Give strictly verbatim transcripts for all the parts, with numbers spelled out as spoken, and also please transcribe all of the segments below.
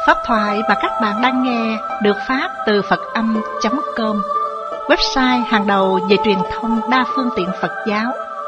Pháp thoại mà các bạn đang nghe được phát từ Phật âm chấm com, website hàng đầu về truyền thông đa phương tiện Phật giáo.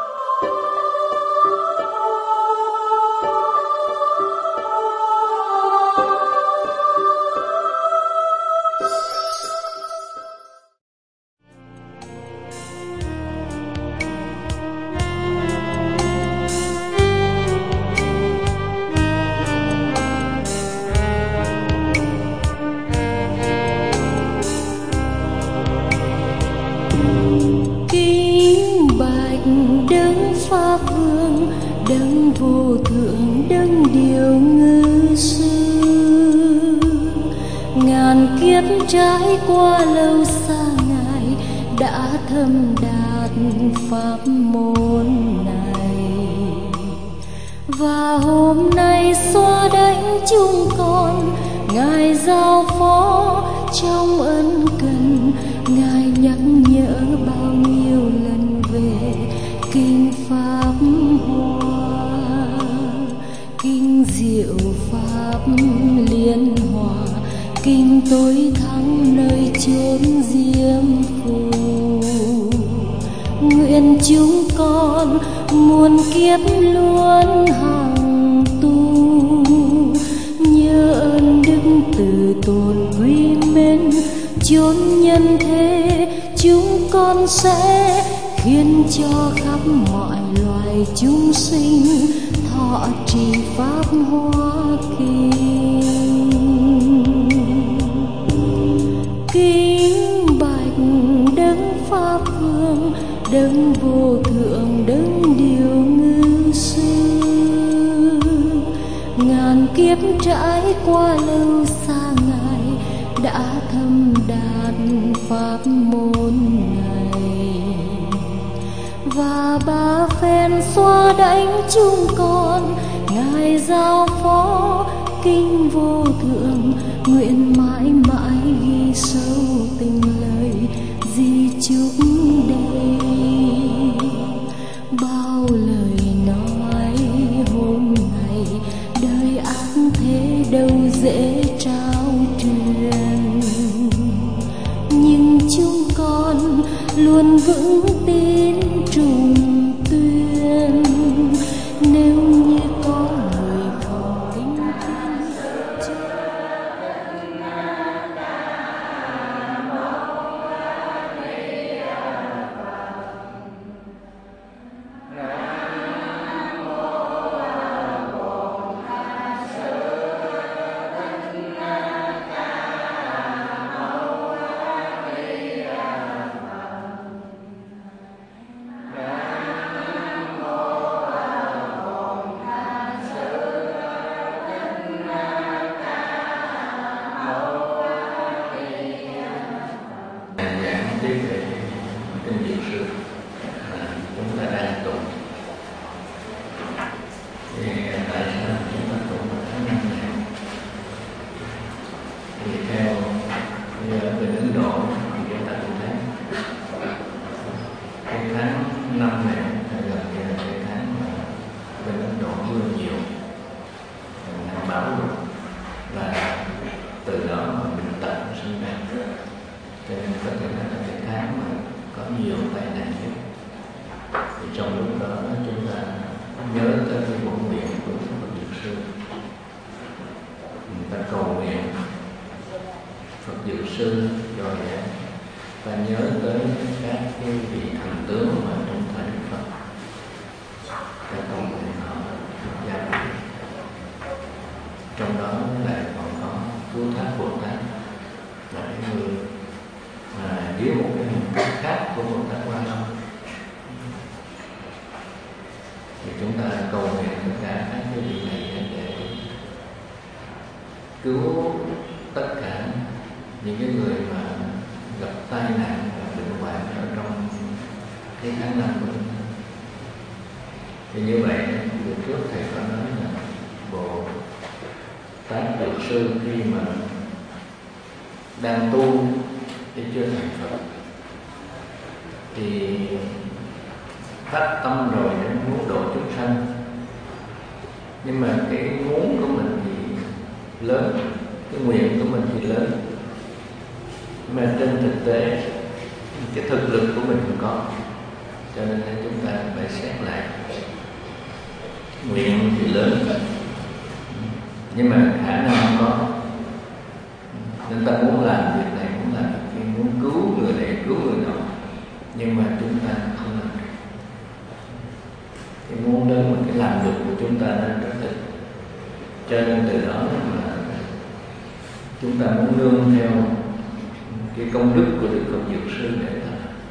Trải qua lâu xa Ngài đã thâm đạt pháp môn này, và hôm nay xóa đánh chúng con. Ngài giao phó trong ân cần, Ngài nhắc nhở bao nhiêu lần về kinh pháp hoa, kinh diệu pháp liên hòa, kinh tối thắng nơi chốn diêm phù. Nguyện chúng con muôn kiếp luôn hằng tu, nhớ ơn đức từ tốn quý mến. Chốn nhân thế chúng con sẽ khiến cho khắp mọi loài chúng sinh thọ trì pháp hoa kinh. Kính bạch đấng pháp vương, đấng vô thượng, đấng điều ngự sư. Ngàn kiếp trải qua lâu xa Ngài đã thâm đạt pháp môn này, và ba phen xóa đánh chúng con. Ngài giao phó kinh vô thượng, nguyện mãi mãi ghi sâu tình lời di chúc đây. Bao lời nói hôm nay đời ác thế đâu dễ trao truyền, nhưng chúng con luôn vững tin trùng tuyên. Nếu như có người không kính thiên, cứu tất cả những cái người mà gặp tai nạn và bệnh hoạn ở trong cái tháng năm của chúng ta. Thì như vậy, vừa trước thầy có nói là Bồ Tát Dược Sư khi mà đang tu để chưa thành Phật thì phát tâm rồi để muốn độ chúng sanh, nhưng mà cái muốn của mình thì lớn, cái nguyện của mình thì lớn, mà trên thực tế cái thực lực của mình không có, cho nên chúng ta phải xét lại. Nguyện thì lớn nhưng mà khả năng không có, nên ta muốn làm việc này, muốn làm việc kia, muốn cứu người này, cứu người nọ, nhưng mà chúng ta không làm được. Cái muốn lớn mà cái làm được của chúng ta nó rất ít, cho nên từ đó mà chúng ta muốn nương theo cái công đức của Đức Phật Dược Sư để ta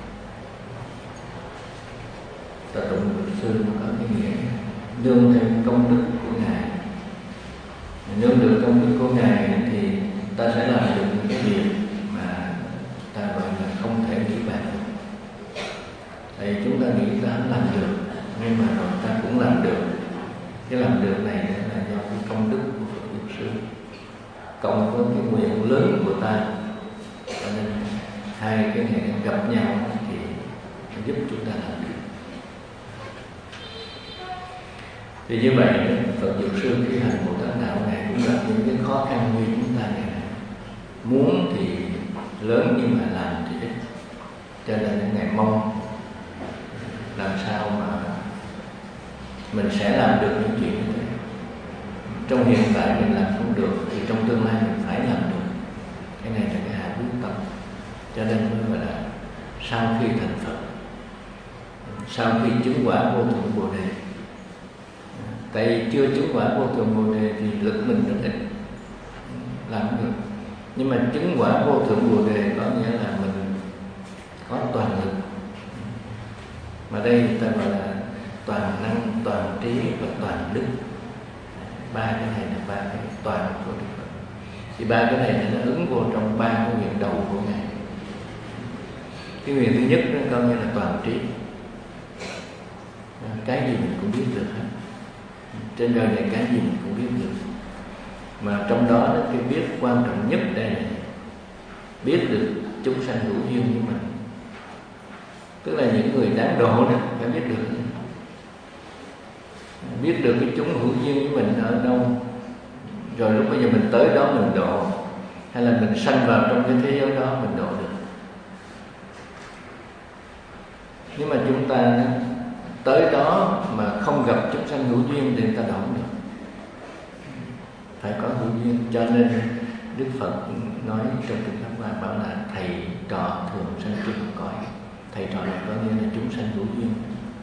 ta tụng Dược Sư nó có cái nghĩa nương theo công đức của Ngài. Nương được công đức của Ngài thì ta sẽ làm được những cái việc mà ta gọi là không thể nghĩ bàn được. Thì chúng ta nghĩ ta không làm được, nhưng mà rồi ta cũng làm được. Cái làm được này là do cái công đức của Phật Dược Sư cộng với cái nguyện lớn của ta, cho nên hai cái này gặp nhau thì giúp chúng ta làm được. Thì như vậy Phật Dược Sư khi hành Bồ Tát Đạo Ngài cũng gặp những cái khó khăn như chúng ta này. Muốn thì lớn nhưng mà làm thì ít, cho nên Ngài mong làm sao mà mình sẽ làm được những chuyện như thế. Trong hiện tại mình làm không được thì trong tương lai mình phải làm được. Cái này là cái hạ quyết tâm, cho nên mới gọi là sau khi thành Phật, sau khi chứng quả vô thượng Bồ Đề. Tại vì chưa chứng quả vô thượng Bồ Đề thì lực mình rất ít, làm được. Nhưng mà chứng quả vô thượng Bồ Đề có nghĩa là mình có toàn lực. Mà đây người ta gọi là toàn năng, toàn trí và toàn đức. Ba cái này là ba cái toàn của Đức Phật. Thì ba cái này nó ứng vô trong ba cái nguyện đầu của Ngài. Cái nguyện thứ nhất nó coi như là toàn trí. Cái gì mình cũng biết được hết. Trên đời này cái gì mình cũng biết được. Mà trong đó cái biết quan trọng nhất đây là biết được chúng sanh hữu duyên với mình. Tức là những người đáng độ đó phải biết được. Biết được cái chúng hữu duyên với mình ở đâu, rồi lúc bây giờ mình tới đó mình độ, hay là mình sanh vào trong cái thế giới đó mình độ được. Nhưng mà chúng ta tới đó mà không gặp chúng sanh hữu duyên thì người ta độ không được. Phải có hữu duyên, cho nên Đức Phật nói trong Kinh Pháp Hoa bảo là thầy trò thường sanh chung cõi. Thầy trò là có nghĩa là chúng sanh hữu duyên.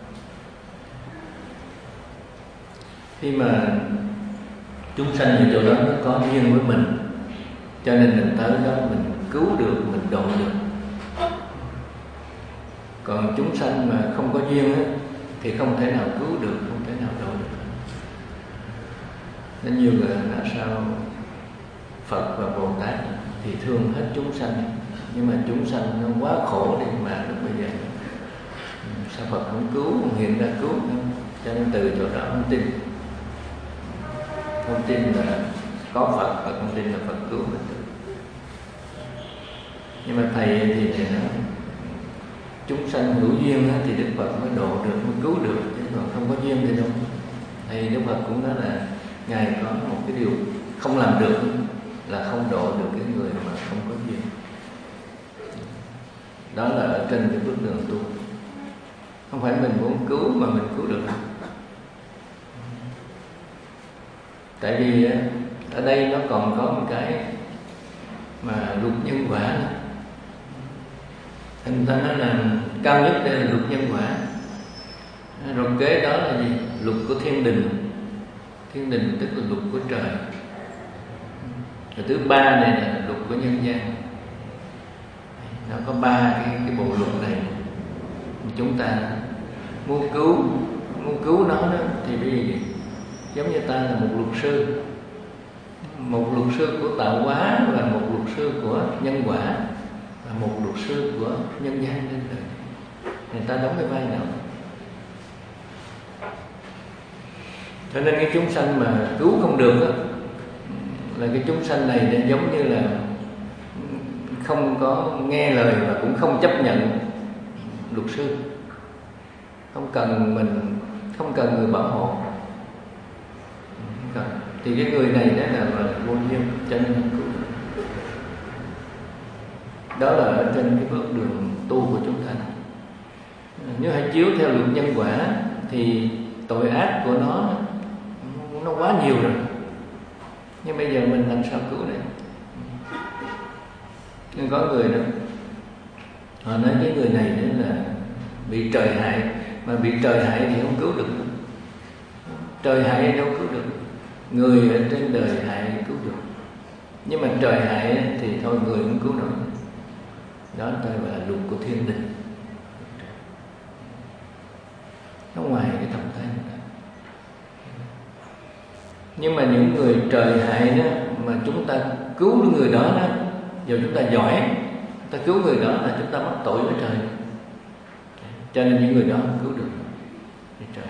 Khi mà chúng sanh ở chỗ đó nó có duyên với mình, cho nên mình tới đó mình cứu được, mình độ được. Còn chúng sanh mà không có duyên á, thì không thể nào cứu được, không thể nào độ được. Nên nhiều người là sao Phật và Bồ Tát thì thương hết chúng sanh, nhưng mà chúng sanh nó quá khổ đi mà lúc bây giờ sao Phật không cứu, không hiện ra cứu nữa. Cho nên từ chỗ đó không tin, không tin là có Phật và không tin là Phật cứu mình được. Nhưng mà thầy thì thầy nói chúng sanh hữu duyên thì Đức Phật mới độ được, mới cứu được, chứ còn không có duyên thì đâu. Thầy Đức Phật cũng nói là Ngài có một cái điều không làm được là không độ được cái người mà không có duyên. Đó là ở trên cái bước đường tu. Không phải mình muốn cứu mà mình cứu được. Tại vì ở đây nó còn có một cái mà luật nhân quả nữa. Thành ta nói là cao nhất đây là luật nhân quả. Rồi kế đó là gì? Luật của thiên đình. Thiên đình tức là luật của trời. Rồi thứ ba này là luật của nhân gian. Nó có ba cái, cái bộ luật này. Chúng ta muốn cứu, muốn cứu nó đó thì bây giờ giống như ta là một luật sư, một luật sư của tạo hóa và một luật sư của nhân quả và một luật sư của nhân gian trên đời. Người ta đóng cái vai nào? Cho nên cái chúng sanh mà cứu không được đó, là cái chúng sanh này nó giống như là không có nghe lời và cũng không chấp nhận luật sư, không cần mình, không cần người bảo hộ, không cần. Thì cái người này đó là, là vô duyên, cho nên không cứu được. Đó là ở trên cái bước đường tu của chúng ta. Nếu hãy chiếu theo luật nhân quả thì tội ác của nó nó quá nhiều rồi. Nhưng bây giờ mình làm sao cứu đây? Nhưng có người đó, họ nói cái người này đấy là bị trời hại, mà bị trời hại thì không cứu được. Trời hại đâu cứu được, người ở trên đời hại cứu được. Nhưng mà trời hại thì thôi người không cứu nổi. Đó tôi gọi là luật của thiên đình, nó ngoài cái tầm tay người ta. Nhưng mà những người trời hại đó mà chúng ta cứu người đó đó, giờ chúng ta giỏi, ta cứu người đó là chúng ta mắc tội với trời. Cho nên những người đó không cứu được với trời.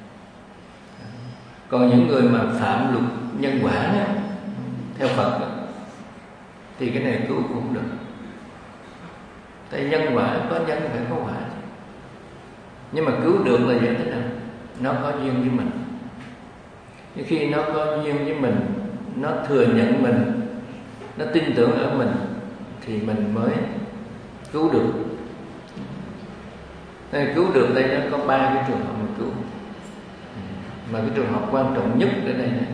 Còn những người mà phạm luật nhân quả đó, theo Phật đó, thì cái này cứu cũng không được. Tại nhân quả có nhân phải có quả. Nhưng mà cứu được là vậy thế nào? Nó có duyên với mình. Nhưng khi nó có duyên với mình, nó thừa nhận mình, nó tin tưởng ở mình, thì mình mới cứu được. Nên cứu được đây nó có ba cái trường hợp mình cứu. Mà cái trường hợp quan trọng nhất ở đây này,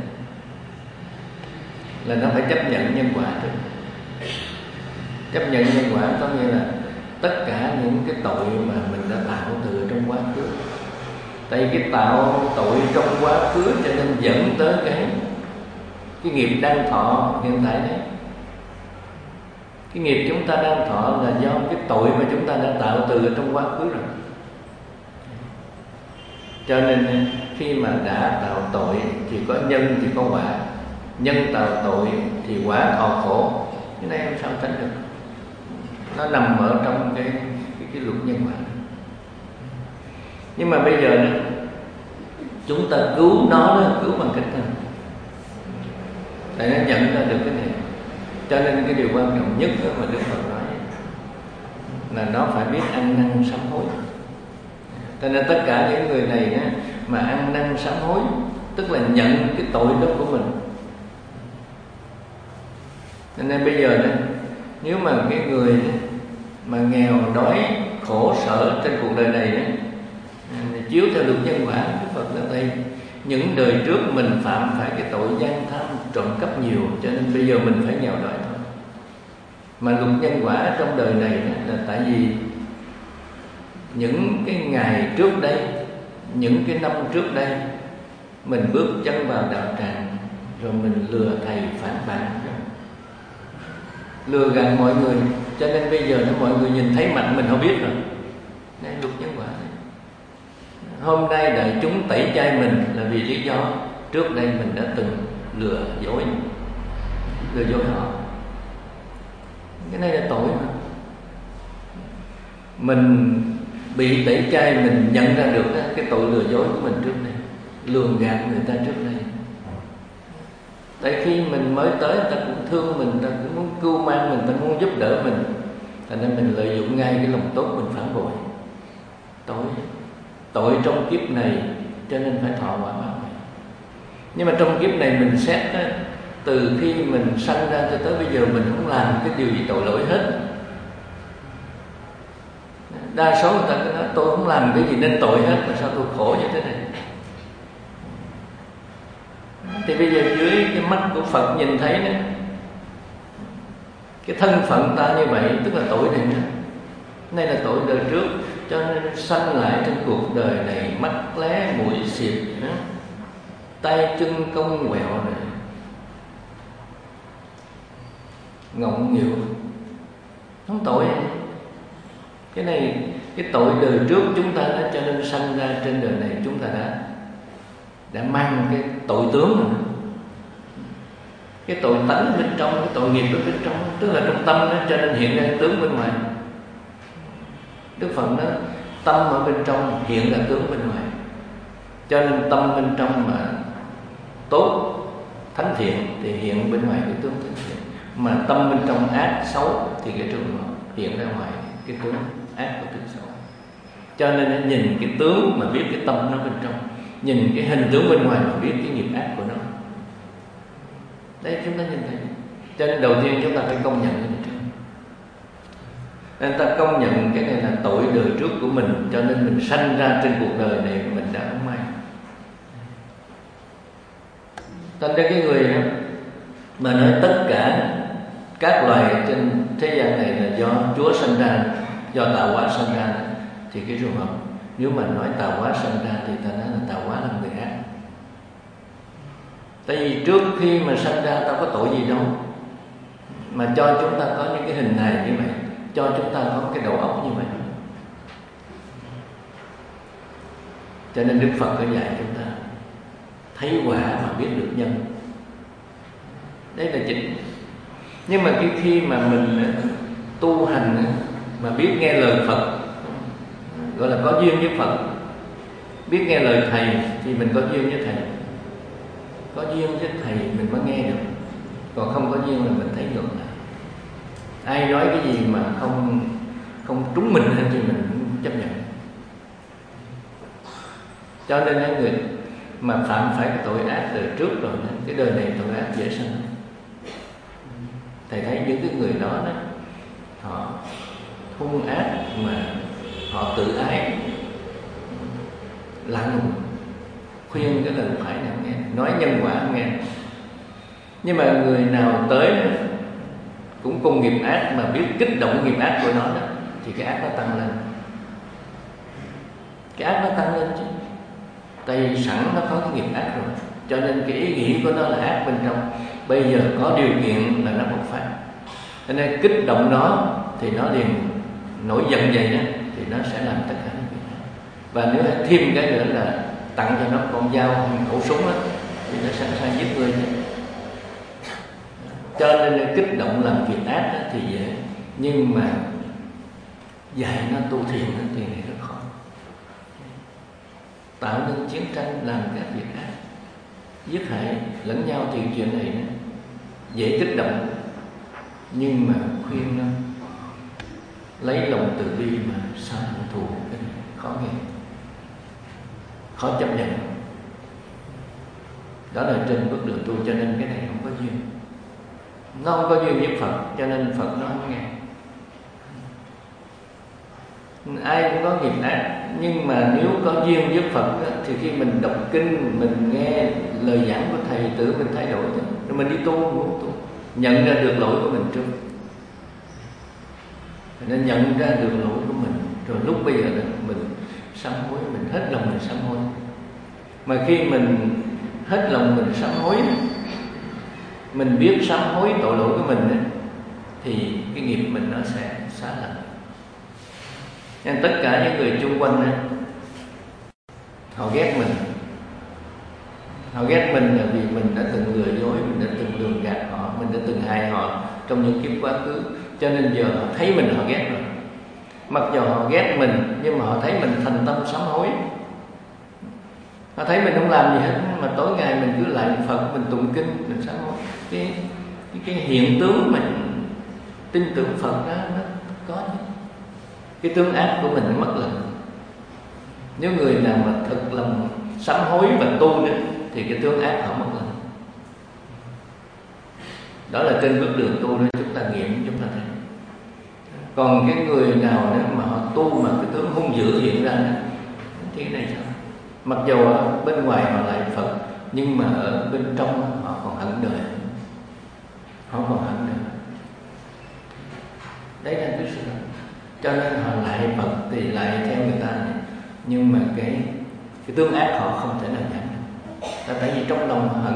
là nó phải chấp nhận nhân quả trước. Chấp nhận nhân quả có nghĩa là tất cả những cái tội mà mình đã tạo từ trong quá khứ. Tại cái tạo tội trong quá khứ cho nên dẫn tới cái cái nghiệp đang thọ hiện tại đấy. Cái nghiệp chúng ta đang thọ là do cái tội mà chúng ta đã tạo từ trong quá khứ rồi. Cho nên khi mà đã tạo tội thì có nhân thì có quả. Nhân tạo tội thì quả thọ khổ. Cái này làm sao tránh được? Nó nằm ở trong cái cái, cái luật nhân quả. Nhưng mà bây giờ đó, chúng ta cứu nó đó, cứu bằng cách nào? Để nó nhận ra được cái này. Cho nên cái điều quan trọng nhất đó mà Đức Phật nói là nó phải biết ăn năn sám hối. Cho nên tất cả những người này đó, mà ăn năn sám hối, tức là nhận cái tội đó của mình. Cho nên bây giờ đó, nếu mà cái người đó, mà nghèo đói khổ sở trên cuộc đời này đó, chiếu theo luật nhân quả, Đức Phật ở đây những đời trước mình phạm phải cái tội gian tham trộm cắp nhiều, cho nên bây giờ mình phải nghèo đói thôi. Mà luật nhân quả trong đời này đó, là tại vì những cái ngày trước đây, những cái năm trước đây, mình bước chân vào đạo tràng, rồi mình lừa thầy phản bạn, lừa gạt mọi người, cho nên bây giờ nó mọi người nhìn thấy mặt mình không biết rồi. Đây luật nhân quả. Hôm nay đại chúng tẩy chay mình là vì lý do trước đây mình đã từng lừa dối, lừa dối họ. Cái này là tội mà. Mình bị tẩy chay, mình nhận ra được cái tội lừa dối của mình trước đây, lường gạt người ta trước đây. Tại khi mình mới tới, người ta cũng thương mình, người ta cũng muốn cưu mang mình, người ta muốn giúp đỡ mình, thành nên mình lợi dụng ngay cái lòng tốt mình phản bội. Tội tội trong kiếp này, cho nên phải thọ quả báo này. Nhưng mà trong kiếp này mình xét đó, từ khi mình sanh ra cho tới bây giờ mình không làm cái điều gì tội lỗi hết. Đa số người ta cứ nói tôi không làm cái gì nên tội hết, mà sao tôi khổ như thế này. Thì bây giờ dưới cái mắt của Phật nhìn thấy đó, cái thân phận ta như vậy tức là tội này nữa. Đây là tội đời trước, cho nên sanh lại trong cuộc đời này mắt lé mũi xịt, tay chân cong quẹo này, ngọng nghịu, không tội. Cái này cái tội đời trước chúng ta đã, cho nên sanh ra trên đời này chúng ta đã đã mang cái tội tướng rồi. Cái tội tánh bên trong, cái tội nghiệp ở bên trong, tức là trong tâm đó, cho nên hiện ra tướng bên ngoài. Đức Phật nói tâm ở bên trong hiện ra tướng bên ngoài. Cho nên tâm bên trong mà tốt, thánh thiện thì hiện bên ngoài cái tướng thánh thiện. Mà tâm bên trong ác, xấu thì cái trường hiện ra ngoài cái tướng ác và tướng xấu. Cho nên nó nhìn cái tướng mà biết cái tâm nó bên trong, nhìn cái hình tướng bên ngoài mà biết cái nghiệp ác của nó. Đấy chúng ta nhìn thấy. Cho nên đầu tiên chúng ta phải công nhận cái này trước. Nên ta công nhận cái này là tội đời trước của mình, cho nên mình sanh ra trên cuộc đời này mình đã không may. Thành ra cái người đó mà nói tất cả các loài trên thế gian này là do Chúa sanh ra, do tạo hóa sanh ra, thì cái trường hợp nếu mà nói tạo hóa sanh ra thì ta nói là tạo hóa là người ác. Tại vì trước khi mà sanh ra ta có tội gì đâu mà cho chúng ta có những cái hình hài như vậy, cho chúng ta có cái đầu óc như vậy. Cho nên Đức Phật có dạy chúng ta thấy quả mà biết được nhân. Đấy là chính. Nhưng mà cái khi mà mình tu hành mà biết nghe lời Phật, gọi là có duyên với Phật, biết nghe lời Thầy thì mình có duyên với Thầy. Có duyên với Thầy mình mới nghe được, còn không có duyên là mình thấy ngược lại. Ai nói cái gì mà không không trúng mình thì mình cũng chấp nhận. Cho nên những người mà phạm phải cái tội ác đời trước rồi, cái đời này tội ác dễ sanh. Thầy thấy những cái người đó, đó họ hung ác mà họ tự ái, lạ lùng, khuyên cái lời phải nào nghe, nói nhân quả nghe. Nhưng mà người nào tới đó, cũng cùng nghiệp ác mà biết kích động nghiệp ác của nó đó, thì cái ác nó tăng lên. Cái ác nó tăng lên chứ. Tại vì sẵn nó có cái nghiệp ác rồi, cho nên cái ý nghĩ của nó là ác bên trong. Bây giờ có điều kiện là nó bộc phát, cho nên kích động nó thì nó liền nổi giận vậy đó, thì nó sẽ làm tất cả những việc này. Và nếu thêm cái nữa là tặng cho nó con dao hay khẩu súng đó, thì nó sẵn sàng giết người. Cho nên kích động làm việc ác đó thì dễ, nhưng mà dạy nó tu thiền đó thì này rất khó. Tạo nên chiến tranh, làm các việc ác, giết hại lẫn nhau thì chuyện này đó, dễ kích động. Nhưng mà khuyên nó lấy lòng từ bi mà sao hận thù, cái này khó nghe, khó chấp nhận. Đó là trên bước đường tu, cho nên cái này không có duyên. Nó không có duyên với Phật, cho nên Phật nó không nghe. Ai cũng có nghiệp ác, nhưng mà nếu có duyên với Phật thì khi mình đọc kinh, mình nghe lời giảng của Thầy, tự mình thay đổi, rồi mình đi tu, muốn tu, nhận ra được lỗi của mình trước. Nên nhận ra được lỗi của mình, rồi lúc bây giờ đó mình sám hối, mình hết lòng mình sám hối. Mà khi mình hết lòng mình sám hối, mình biết sám hối tội lỗi của mình, thì cái nghiệp mình nó sẽ xá lạnh. Nên tất cả những người chung quanh họ ghét mình, họ ghét mình là vì mình đã từng lừa dối, mình đã từng lường gạt họ, mình đã từng hại họ trong những kiếp quá khứ. Cho nên giờ họ thấy mình họ ghét rồi. Mặc dù họ ghét mình, nhưng mà họ thấy mình thành tâm sám hối. Họ thấy mình không làm gì hết, mà tối ngày mình cứ lại Phật, mình tụng kinh, mình sám hối. Cái, cái, cái hiện tướng mình tin tưởng Phật đó nó có chứ. Cái tướng ác của mình nó mất lần. Nếu người nào mà thật lòng sám hối và tu nữa, thì cái tướng ác họ mất lần. Đó là trên bước đường tu đó chúng ta nghiệm, chúng ta thấy. Còn cái người nào đó mà họ tu mà cái tướng hung dữ hiện ra đó, thì cái này sao? Mặc dù ở bên ngoài họ lại Phật, nhưng mà ở bên trong họ còn hận đời, họ còn hận đời. Đấy là cái sự thật. Cho nên họ lại Phật thì lại theo người ta, nhưng mà cái cái tướng ác họ không thể nào giảm được. Là tại vì trong lòng họ hận.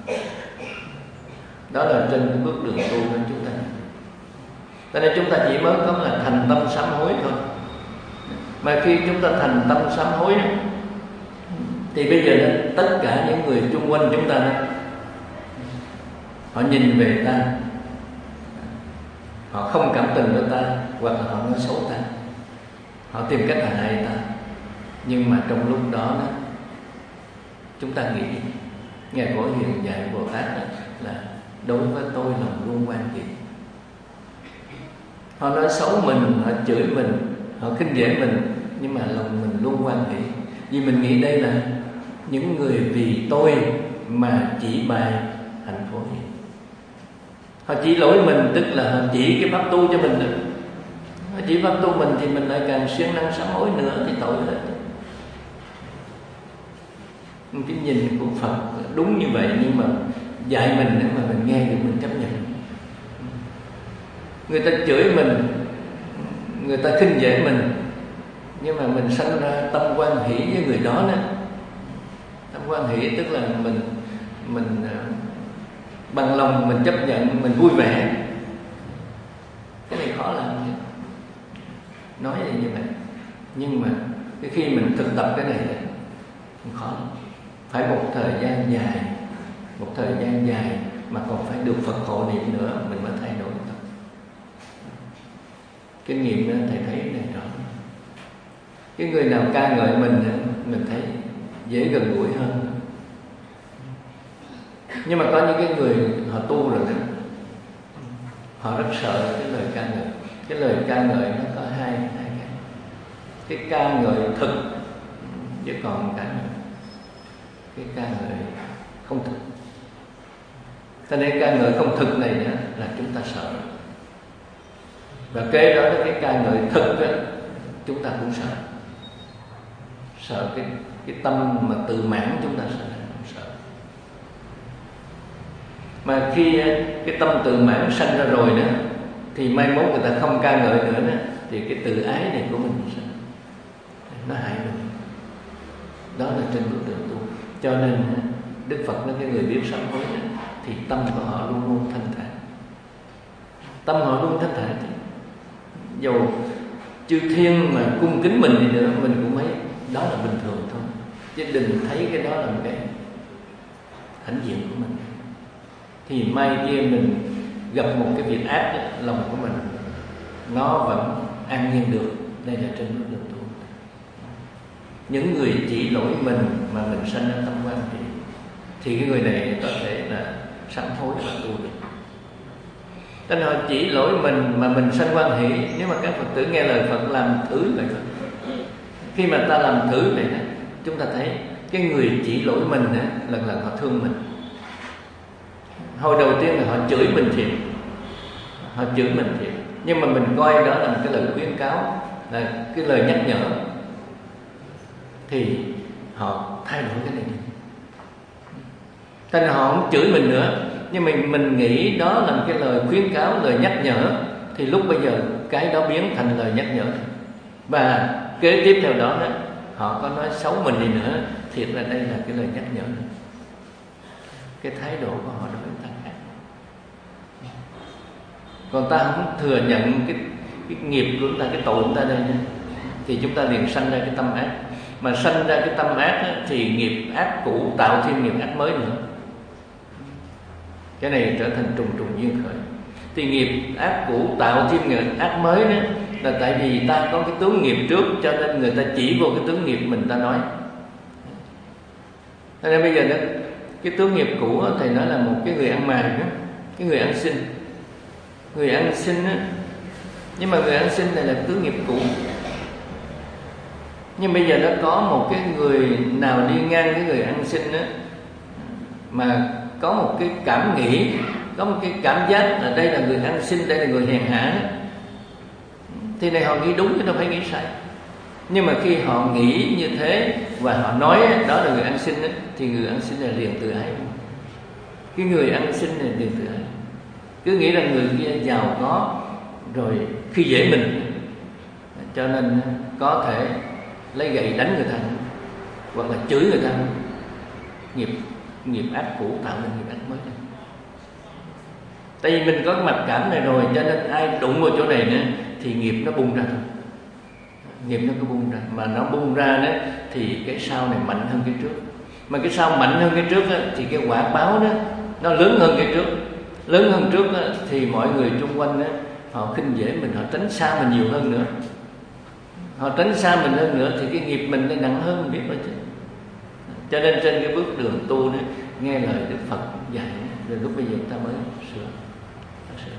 Đó là trên cái bước đường tu của chúng ta. Cho nên chúng ta chỉ mới có là thành tâm sám hối thôi. Mà khi chúng ta thành tâm sám hối thì bây giờ tất cả những người chung quanh chúng ta đó, họ nhìn về ta, họ không cảm tình với ta, hoặc là họ nói xấu ta, họ tìm cách hại ta. Nhưng mà trong lúc đó, đó chúng ta nghĩ Ngài Phổ Hiền dạy Bồ Tát đó, là đối với tôi lòng luôn quan gì. Họ nói xấu mình, họ chửi mình, họ khinh dễ mình, nhưng mà lòng mình luôn quan hệ. Vì mình nghĩ đây là những người vì tôi mà chỉ bài hạnh Phổ Hiền. Họ chỉ lỗi mình, tức là họ chỉ cái pháp tu cho mình được. Chỉ pháp tu mình thì mình lại càng siêng năng sám hối nữa thì tội hết. Cái nhìn của Phật đúng như vậy, nhưng mà dạy mình để mà mình nghe được mình chấp nhận. Người ta chửi mình, người ta khinh dễ mình, nhưng mà mình sanh ra tâm hoan hỷ với người đó đó. Tâm hoan hỷ tức là mình mình bằng lòng mình chấp nhận, mình vui vẻ. Cái này khó làm chứ. Nói là như vậy, nhưng mà cái khi mình thực tập cái này thì khó lắm. Phải một thời gian dài, một thời gian dài mà còn phải được Phật hộ niệm nữa mình mới thay đổi được. Kinh nghiệm đó thầy thấy này rõ. Cái người nào ca ngợi mình mình thấy dễ gần gũi hơn. Nhưng mà có những cái người họ tu rồi đó, họ rất sợ cái lời ca ngợi. Cái lời ca ngợi nó có hai hai cái. Cái ca ngợi thực chứ còn cái cái ca ngợi không thực. Cho nên ca ngợi không thực này nữa là chúng ta sợ. Và kế đó là cái ca ngợi thực đó, chúng ta cũng sợ. Sợ cái cái tâm mà tự mãn chúng ta sợ, không sợ. Mà khi cái tâm tự mãn sanh ra rồi đó, thì mai mốt người ta không ca ngợi nữa đó, thì cái tự ái này của mình sẽ nó hại mình. Đó là trên bước đường tu. Cho nên Đức Phật nói cái người biết sám hối đó, thì tâm của họ luôn luôn thanh thản. Tâm họ luôn thanh thản. Dù chư thiên mà cung kính mình đi nữa, mình cũng thấy đó là bình thường thôi, chứ đừng thấy cái đó là một cái hãnh diện của mình. Thì mai kia mình gặp một cái việc ác đó, lòng của mình nó vẫn an nhiên được. Đây là trên bước đường tu. Những người chỉ lỗi mình mà mình sanh ra tâm quan hệ, thì cái người này có thể là sám hối và tu được. Nên họ chỉ lỗi mình mà mình sanh quan hệ. Nếu mà các Phật tử nghe lời Phật làm thử lời Phật, khi mà ta làm thử vậy đó, chúng ta thấy cái người chỉ lỗi mình đó, lần lần họ thương mình. Hồi đầu tiên là họ chửi mình thiệt, họ chửi mình thiệt, nhưng mà mình coi đó là một cái lời khuyến cáo, là cái lời nhắc nhở, thì họ thay đổi cái này. Thế nên họ không chửi mình nữa, nhưng mình mình nghĩ đó là một cái lời khuyến cáo, lời nhắc nhở, thì lúc bây giờ cái đó biến thành lời nhắc nhở. Và kế tiếp theo đó, đó họ có nói xấu mình đi nữa, thiệt là đây là cái lời nhắc nhở nữa. Cái thái độ của họ đối với ta khác. Còn ta không thừa nhận cái, cái nghiệp của chúng ta, cái tội của chúng ta đây nữa, thì chúng ta liền sanh ra cái tâm ác. Mà sanh ra cái tâm ác đó, thì nghiệp ác cũ tạo thêm nghiệp ác mới nữa. Cái này trở thành trùng trùng duyên khởi. Thì nghiệp ác cũ tạo thêm nghiệp ác mới đó, là tại vì ta có cái tướng nghiệp trước, cho nên người ta chỉ vô cái tướng nghiệp mình ta nói. Cho nên bây giờ đó, cái tướng nghiệp cũ đó, thầy nói là một cái người ăn mày đó, cái người ăn xin. Người ăn xin đó, nhưng mà người ăn xin này là tướng nghiệp cũ. Nhưng bây giờ nó có một cái người nào đi ngang cái người ăn xin đó, mà có một cái cảm nghĩ, có một cái cảm giác là đây là người ăn xin, đây là người hèn hạ đó, thì này họ nghĩ đúng chứ đâu phải nghĩ sai. Nhưng mà khi họ nghĩ như thế và họ nói đó là người ăn xin đó, thì người ăn xin là liền tự ái. Cái người ăn xin này liền tự ái, cứ nghĩ rằng người kia giàu có rồi khi dễ mình, cho nên có thể lấy gậy đánh người ta, hoặc là chửi người ta. Nghiệp nghiệp ác cũ tạo nên nghiệp ác mới. Tại vì mình có cái mặc cảm này rồi, cho nên ai đụng vào chỗ này nữa thì nghiệp nó bung ra thôi. Nghiệp nó cứ bung ra, mà nó bung ra đó thì cái sau này mạnh hơn cái trước. Mà cái sau mạnh hơn cái trước đó, thì cái quả báo đó nó lớn hơn cái trước. Lớn hơn trước đó, thì mọi người xung quanh đó, họ khinh dễ mình, họ tránh xa mình nhiều hơn nữa. Họ tránh xa mình hơn nữa thì cái nghiệp mình nó nặng hơn mình biết rồi chứ. Cho nên trên cái bước đường tu đó, nghe lời Đức Phật dạy, rồi lúc bây giờ ta mới sửa. sửa.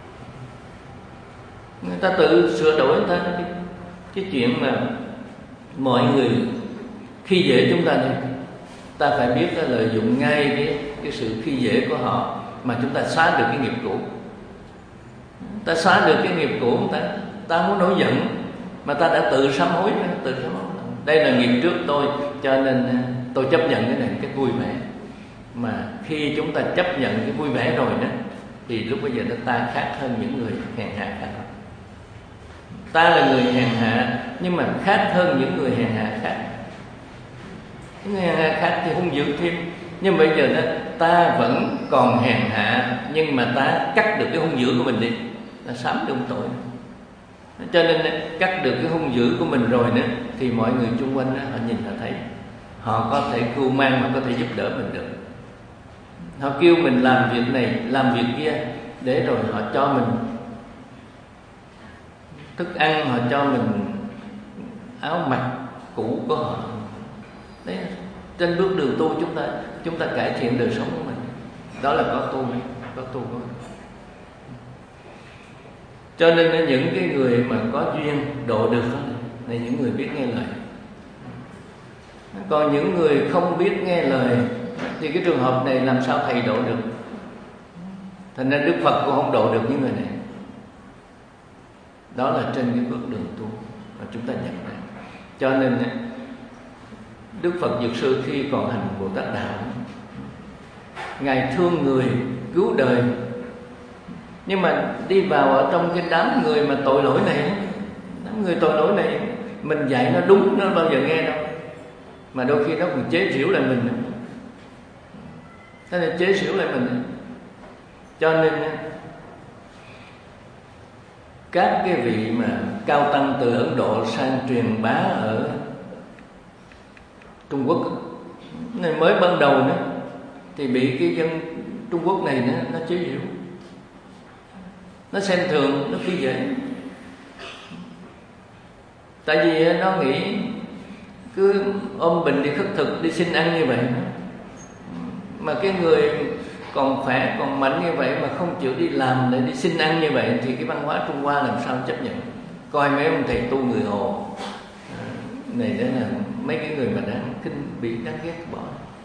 Người ta tự sửa đổi người ta. Cái, cái chuyện mà mọi người khi dễ chúng ta này, ta phải biết là lợi dụng ngay cái, cái sự khi dễ của họ mà chúng ta xóa được cái nghiệp cũ. Ta xóa được cái nghiệp cũ của ta, ta muốn nổi giận mà ta đã tự sám hối, tự sám hối. Đây là nghiệp trước tôi, cho nên tôi chấp nhận cái này, cái vui vẻ. Mà khi chúng ta chấp nhận cái vui vẻ rồi đó, thì lúc bây giờ đó ta khác hơn những người hèn hạ khác. Ta là người hèn hạ, nhưng mà khác hơn những người hèn hạ khác. Những người hèn hạ khác thì hung dữ thêm. Nhưng bây giờ đó ta vẫn còn hèn hạ, nhưng mà ta cắt được cái hung dữ của mình đi, ta sám được tội. Cho nên cắt được cái hung dữ của mình rồi nữa, thì mọi người xung quanh đó, họ nhìn họ thấy, họ có thể cưu mang, họ có thể giúp đỡ mình được. Họ kêu mình làm việc này, làm việc kia, để rồi họ cho mình thức ăn, họ cho mình áo mặc cũ của họ. Đấy, trên bước đường tu chúng ta chúng ta cải thiện đời sống của mình. Đó là có tu, có tu có. Cho nên những cái người mà có duyên độ được là những người biết nghe lời. Còn những người không biết nghe lời thì cái trường hợp này làm sao thầy độ được? Thành ra Đức Phật cũng không độ được những người này. Đó là trên cái bước đường tu mà chúng ta nhận ra. Cho nên Đức Phật Dược Sư khi còn hành Bồ Tát Đạo, Ngài thương người, cứu đời. Nhưng mà đi vào ở trong cái đám người mà tội lỗi này, đám người tội lỗi này, mình dạy nó đúng nó bao giờ nghe đâu. Mà đôi khi nó còn chế giễu lại mình. Nó là chế giễu lại mình. Cho nên các cái vị mà cao tăng từ Ấn Độ sang truyền bá ở Trung Quốc này, mới ban đầu nữa thì bị cái dân Trung Quốc này nó, nó chế giễu, nó xem thường, nó khi dễ. Tại vì nó nghĩ cứ ôm bình đi khất thực, đi xin ăn như vậy. Mà cái người còn khỏe, còn mạnh như vậy mà không chịu đi làm để đi xin ăn như vậy, thì cái văn hóa Trung Hoa làm sao chấp nhận. Coi mấy ông thầy tu người Hồ này, đó là mấy cái người mà đáng kinh bị đáng ghét bỏ.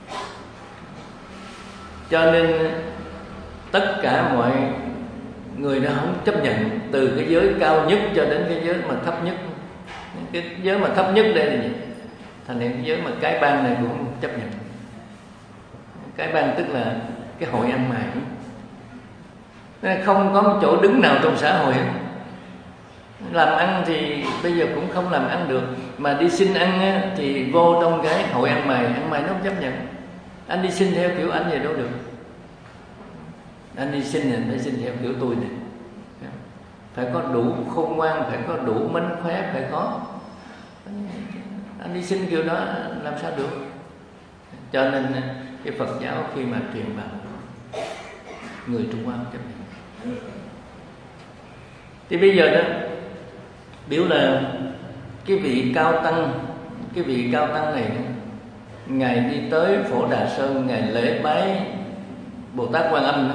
Cho nên tất cả mọi người đã không chấp nhận, từ cái giới cao nhất cho đến cái giới mà thấp nhất. Cái giới mà thấp nhất đây là gì? Thành ra cái giới mà cái bang này cũng không chấp nhận. Cái bang tức là cái hội ăn mày. Nên không có một chỗ đứng nào trong xã hội. Làm ăn thì bây giờ cũng không làm ăn được, mà đi xin ăn á, thì vô trong cái hội ăn mày. Ăn mày nó không chấp nhận. Anh đi xin theo kiểu anh vậy đâu được. Anh đi xin thì phải xin theo kiểu tôi này. Phải có đủ khôn ngoan, phải có đủ mánh khóe, phải có. Anh đi xin kiểu đó làm sao được. Cho nên cái Phật giáo khi mà truyền vào, người Trung Hoa không chấp nhận. Thì bây giờ đó, biểu là cái vị cao tăng, cái vị cao tăng này, Ngài đi tới Phổ Đà Sơn, Ngài lễ bái Bồ Tát Quan Âm đó.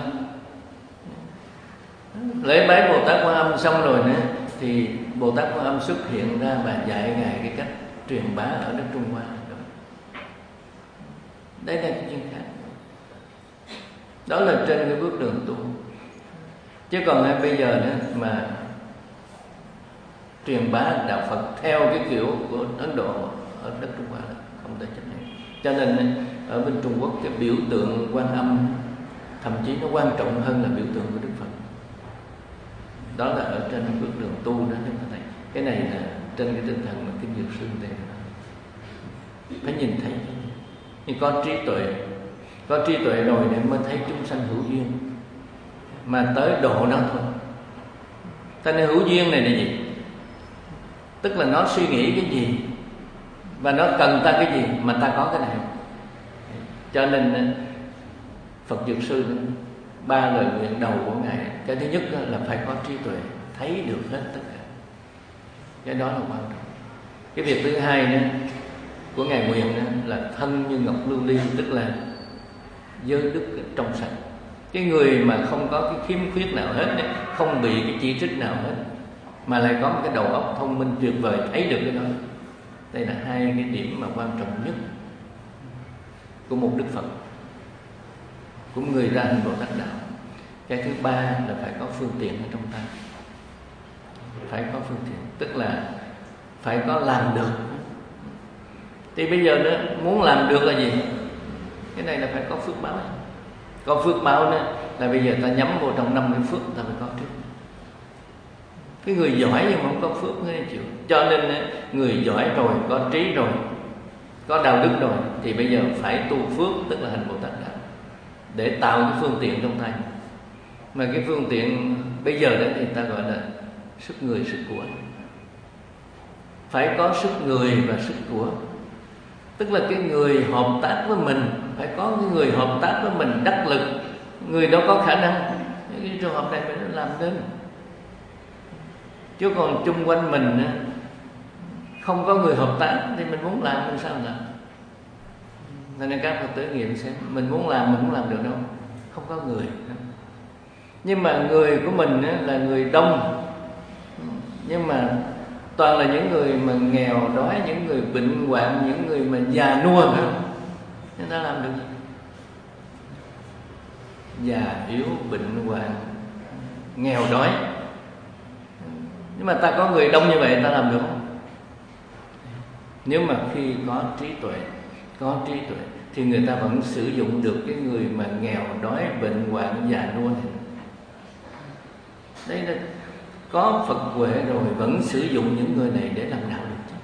Lễ bái Bồ Tát Quan Âm xong rồi nữa, thì Bồ Tát Quan Âm xuất hiện ra và dạy Ngài cái cách truyền bá ở đất Trung Hoa. Đây là cái chuyện khác. Đó là trên cái bước đường tu. Chứ còn bây giờ nữa mà truyền bá đạo Phật theo cái kiểu của Ấn Độ ở đất Trung Hoa là không thể chấp nhận. Cho nên ở bên Trung Quốc cái biểu tượng Quan Âm thậm chí nó quan trọng hơn là biểu tượng của Đức Phật. Đó là ở trên bước đường tu đó chúng ta thấy. Cái này là trên cái tinh thần mà Kinh Dược Sư đây phải nhìn thấy. Nhưng có trí tuệ, có trí tuệ rồi để mới thấy chúng sanh hữu duyên, mà tới độ nó thôi. Ta nên hữu duyên này là gì? Tức là nó suy nghĩ cái gì và nó cần ta cái gì mà ta có cái này. Cho nên Phật Dược Sư ba lời nguyện đầu của Ngài, cái thứ nhất là phải có trí tuệ, thấy được hết tất cả. Cái đó là quan trọng. Cái việc thứ hai nữa của Ngài nguyện là thân như ngọc lưu ly, tức là giới đức trong sạch. Cái người mà không có cái khiếm khuyết nào hết, không bị cái chỉ trích nào hết, mà lại có một cái đầu óc thông minh tuyệt vời, thấy được cái đó. Đây là hai cái điểm mà quan trọng nhất của một Đức Phật, của người ra hành Bồ Tát Đạo. Cái thứ ba là phải có phương tiện ở trong tay. phải có phương tiện, tức là phải có làm được. Thì bây giờ nữa muốn làm được là gì? Cái này là phải có phước báo. Có phước báo nữa là bây giờ ta nhắm vô trong năm cái phước ta phải có trước. Cái người giỏi nhưng mà không có phước mới chịu. Cho nên người giỏi rồi, có trí rồi, có đạo đức rồi, thì bây giờ phải tu phước, tức là hành Bồ Tát Đạo, để tạo cái phương tiện trong tay. Mà cái phương tiện bây giờ đó thì ta gọi là sức người, sức của. Phải có sức người và sức của. Tức là cái người hợp tác với mình, phải có cái người hợp tác với mình đắc lực, người đó có khả năng. Cái trường hợp này mình làm đến. Chứ còn chung quanh mình không có người hợp tác thì mình muốn làm mình sao làm? Nên các Phật tử nghiệm xem, mình muốn làm mình không làm được đâu, không có người. Nhưng mà người của mình là người đông, nhưng mà toàn là những người mà nghèo đói, những người bệnh hoạn, những người mà già nua nữa, người ta làm được gì? Già yếu, bệnh hoạn, nghèo đói. Nhưng mà ta có người đông như vậy ta làm được không? Nếu mà khi có trí tuệ, có trí tuệ thì người ta vẫn sử dụng được cái người mà nghèo đói, bệnh hoạn, già nua này. Đây là có Phật huệ rồi vẫn sử dụng những người này để làm đạo được.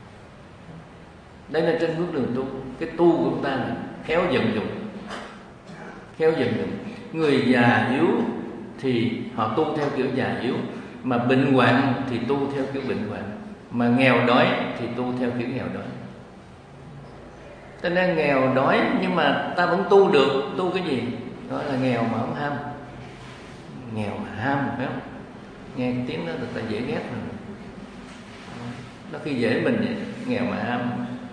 Đây là trên bước đường tu. Cái tu của chúng ta là khéo vận dụng, khéo vận dụng. Người già yếu thì họ tu theo kiểu già yếu, mà bệnh hoạn thì tu theo kiểu bệnh hoạn, mà nghèo đói thì tu theo kiểu nghèo đói. Cho nên nghèo đói nhưng mà ta vẫn tu được. Tu cái gì? Đó là nghèo mà không ham. Nghèo mà ham, phải không? Nghe cái tiếng đó người ta dễ ghét rồi. Nó khi dễ mình vậy, nghèo mà ham.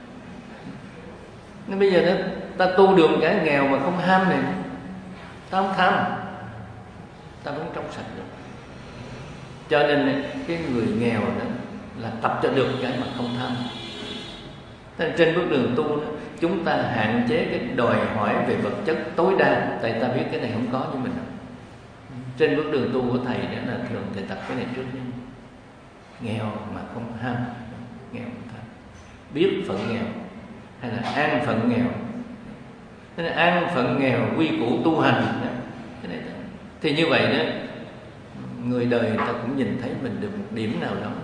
Nên bây giờ đó, ta tu được cái nghèo mà không ham này, ta không tham, ta vẫn trong sạch được. Cho nên cái người nghèo đó là tập cho được cái mà không tham. Nên trên bước đường tu đó, chúng ta hạn chế cái đòi hỏi về vật chất tối đa, tại ta biết cái này không có với mình đâu. Trên bước đường tu của thầy đó là thường thầy tập cái này trước nha. Nghèo mà không ham, nghèo không tham, biết phận nghèo hay là an phận nghèo. Thế là an phận nghèo quy củ tu hành đó. Cái này đó. Thì như vậy đó, người đời người ta cũng nhìn thấy mình được một điểm nào đó,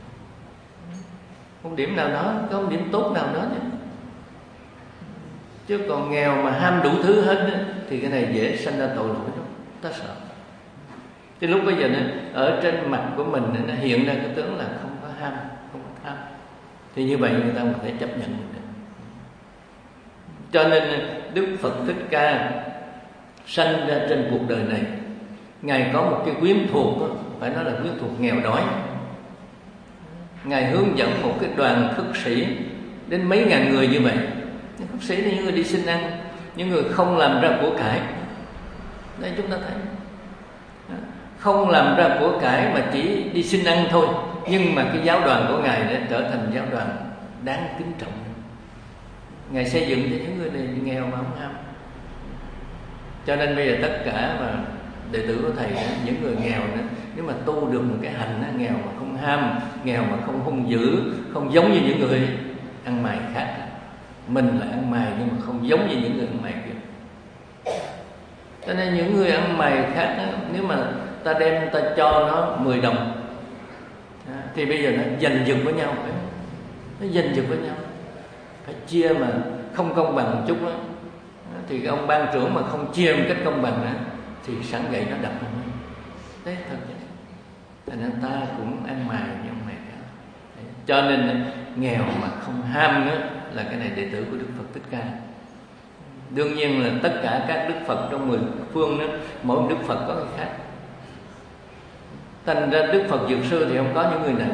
một điểm nào đó, có một điểm tốt nào đó chứ. Chứ còn nghèo mà ham đủ thứ hết đó, thì cái này dễ sanh ra tội lỗi đó. Ta sợ. Thì lúc bây giờ nó, ở trên mặt của mình nó hiện ra cái tướng là không có ham, không có tham. Thì như vậy người ta có thể chấp nhận được. Cho nên Đức Phật Thích Ca sanh ra trên cuộc đời này, Ngài có một cái quyến thuộc đó, phải nói là quyến thuộc nghèo đói. Ngài hướng dẫn một cái đoàn khất sĩ đến mấy ngàn người như vậy. Những khất sĩ là những người đi xin ăn, những người không làm ra của cải. Đây chúng ta thấy, không làm ra của cải mà chỉ đi xin ăn thôi, nhưng mà cái giáo đoàn của Ngài đã trở thành giáo đoàn đáng kính trọng. Ngài xây dựng cho những người này nghèo mà không ham. Cho nên bây giờ tất cả mà đệ tử của thầy đó, những người nghèo đó, nếu mà tu được một cái hành đó, nghèo mà không ham, nghèo mà không hung dữ, không giống như những người ăn mày khác. Mình là ăn mày nhưng mà không giống như những người ăn mày kia. Cho nên những người ăn mày khác đó, nếu mà ta đem ta cho nó mười đồng thì bây giờ nó giành giật với nhau, phải không? Nó giành giật với nhau, phải chia mà không công bằng một chút đó. Thì cái ông ban trưởng mà không chia một cách công bằng đó, thì sẵn gậy nó đập vào mình. Thế thật vậy. Thành ra ta cũng ăn mày như ông mày cả. Cho nên nghèo mà không ham nữa là cái này đệ tử của Đức Phật Thích Ca. Đương nhiên là tất cả các Đức Phật trong mười phương đó, mỗi Đức Phật có cái khác. Thành ra Đức Phật Dược Sư thì không có những người này.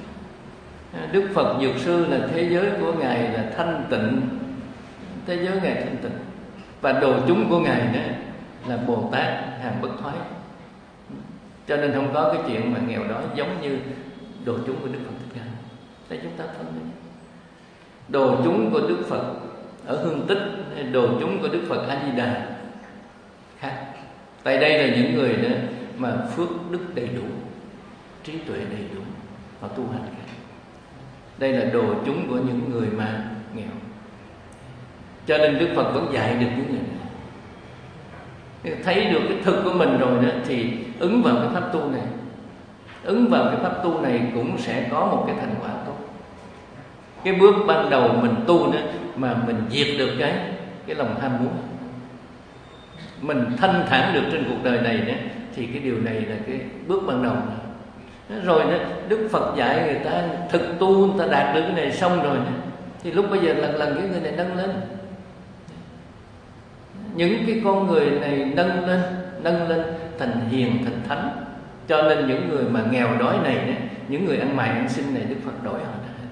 Đức Phật Dược Sư là thế giới của Ngài là thanh tịnh, thế giới Ngài thanh tịnh. Và đồ chúng của Ngài đó là Bồ Tát hàng bất thoái. Cho nên không có cái chuyện mà nghèo đói giống như đồ chúng của Đức Phật Thích Ca. Để chúng ta phân biệt. Đồ chúng của Đức Phật ở Hương Tích, đồ chúng của Đức Phật A Di Đà khác. Tại đây là những người đó mà phước đức đầy đủ, trí tuệ đầy đủ, họ tu hành khác. Đây là đồ chúng của những người mà nghèo. Cho nên Đức Phật vẫn dạy được những người này. Thấy được cái thực của mình rồi đó thì ứng vào cái pháp tu này. Ứng vào cái pháp tu này cũng sẽ có một cái thành quả tốt. Cái bước ban đầu mình tu đó mà mình diệt được cái cái lòng ham muốn, mình thanh thản được trên cuộc đời này đó, thì cái điều này là cái bước ban đầu. Rồi đó, Đức Phật dạy người ta thực tu, người ta đạt được cái này xong rồi đó, thì lúc bây giờ lần lần cái người này nâng lên. Những cái con người này nâng lên, nâng lên thành hiền, thành thánh. Cho nên những người mà nghèo đói này đó, những người ăn mày ăn xin này, Đức Phật đổi họ ra,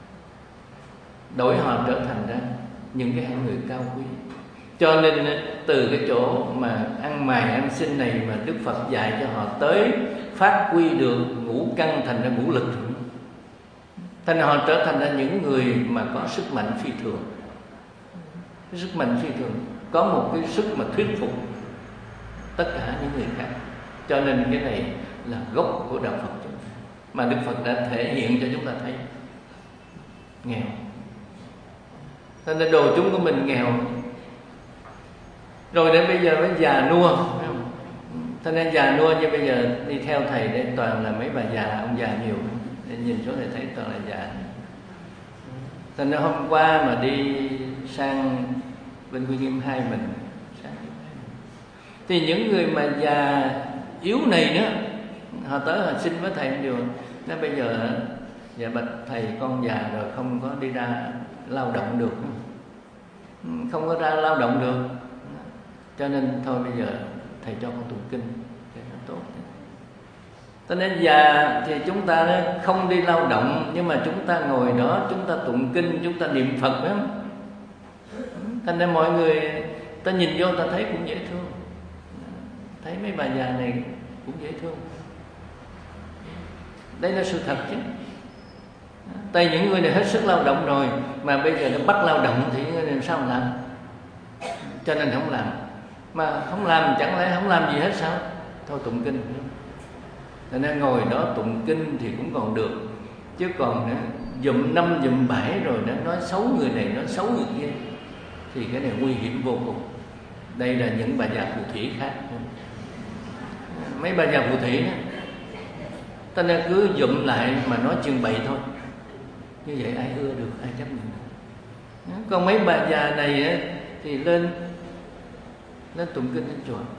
đổi họ trở thành ra những cái hạng người cao quý. Cho nên từ cái chỗ mà ăn mày ăn xin này mà Đức Phật dạy cho họ tới phát huy được ngũ căn thành ra ngũ lực, thành họ trở thành ra những người mà có sức mạnh phi thường. Cái sức mạnh phi thường, có một cái sức mà thuyết phục tất cả những người khác. Cho nên cái này là gốc của đạo Phật chúng ta, mà Đức Phật đã thể hiện cho chúng ta thấy. Nghèo, cho nên đồ chúng của mình nghèo, rồi đến bây giờ mới già nua. Cho nên già nua như bây giờ đi theo thầy đây toàn là mấy bà già, ông già nhiều. Để nhìn xuống thầy thấy toàn là già. Cho nên hôm qua mà đi sang bên Quy Nghiêm hai mình, thì những người mà già yếu này nữa, họ tới họ xin với thầy một điều. Nói bây giờ dạ bạch thầy, con già rồi không có đi ra lao động được, không có ra lao động được, cho nên thôi bây giờ thầy cho con tụng kinh cho nó tốt. Cho nên già thì chúng ta không đi lao động, nhưng mà chúng ta ngồi đó, chúng ta tụng kinh, chúng ta niệm Phật đó. Thành ra mọi người ta nhìn vô ta thấy cũng dễ thương, thấy mấy bà già này cũng dễ thương. Đây là sự thật chứ. Tại những người này hết sức lao động rồi, mà bây giờ nó bắt lao động thì làm sao làm? Cho nên không làm. Mà không làm chẳng lẽ không làm gì hết sao? Thôi tụng kinh. Cho nên ngồi đó tụng kinh thì cũng còn được, chứ còn dùm năm dùm bảy rồi nó nói xấu người này, nói xấu người kia, thì cái này nguy hiểm vô cùng. Đây là những bà già phù thủy khác. Mấy bà già phù thủy đó, ta nên cứ dụm lại mà nói chuyện bậy thôi. Như vậy ai ưa được, ai chấp nhận được. Còn mấy bà già này á, thì lên lên tụng kinh đến chùa.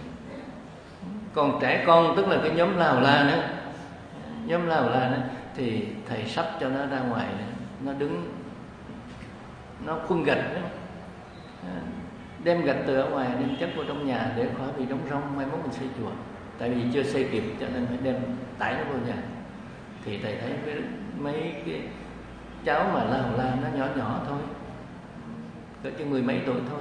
Còn trẻ con, tức là cái nhóm Lào La nữa, nhóm Lào La nữa, thì thầy sắp cho nó ra ngoài nữa. Nó đứng, nó khuân gạch đó, đem gạch từ ở ngoài đem chất vào trong nhà để khỏi bị đóng rông mai mốt mình xây chùa. Tại vì chưa xây kịp cho nên phải đem tải nó vào nhà. Thì thầy thấy với mấy cái cháu mà Lào La nó nhỏ nhỏ thôi, cỡ chừng mười mấy tuổi thôi,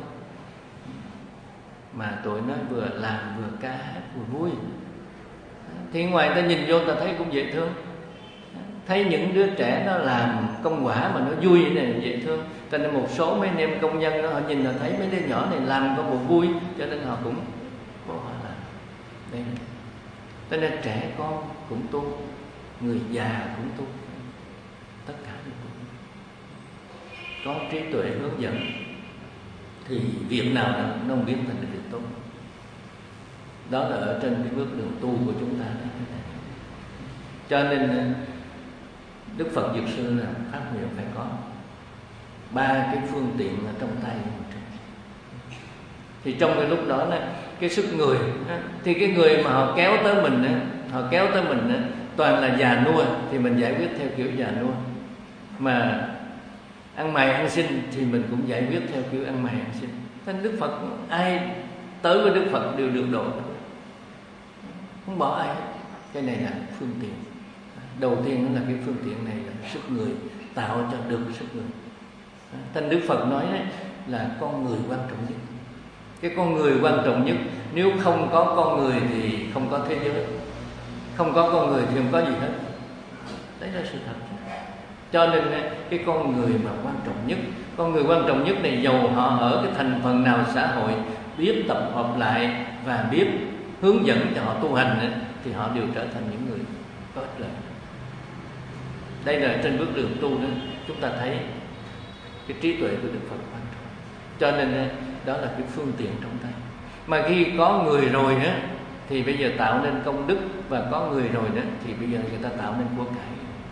mà tụi nó vừa làm vừa ca hát vừa vui, thì ngoài ta nhìn vô ta thấy cũng dễ thương. Thấy những đứa trẻ nó làm công quả mà nó vui như này dễ thương. Cho nên một số mấy anh em công nhân đó, họ nhìn họ thấy mấy đứa nhỏ này làm có bộ vui, cho nên họ cũng bỏ họ làm. Đây, cho nên trẻ con cũng tu, người già cũng tu, tất cả đều tu. Có trí tuệ hướng dẫn thì việc nào nó không biến thành việc tốt. Đó là ở trên cái bước đường tu của chúng ta. Cho nên Đức Phật Dược Sư là phát nguyện phải có ba cái phương tiện ở trong tay của mình. Thì trong cái lúc đó, đó cái sức người, thì cái người mà họ kéo tới mình, họ kéo tới mình toàn là già nua, thì mình giải quyết theo kiểu già nua. Mà ăn mày ăn xin thì mình cũng giải quyết theo kiểu ăn mày ăn xin. Nên Đức Phật, ai tới với Đức Phật đều được độ, không bỏ ai. Cái này là phương tiện. Đầu tiên là cái phương tiện này là sức người, tạo cho được sức người. Thành Đức Phật nói đấy, là con người quan trọng nhất. Cái con người quan trọng nhất. Nếu không có con người thì không có thế giới, không có con người thì không có gì hết. Đấy là sự thật. Cho nên cái con người mà quan trọng nhất, con người quan trọng nhất này, dầu họ ở cái thành phần nào xã hội, biết tập hợp lại và biết hướng dẫn cho họ tu hành, thì họ đều trở thành những người có ích lợi. Đây là trên bước đường tu đó, chúng ta thấy cái trí tuệ của Đức Phật quan trọng. Cho nên đó là cái phương tiện trong tay. Mà khi có người rồi đó thì bây giờ tạo nên công đức, và có người rồi đó thì bây giờ người ta tạo nên của cải.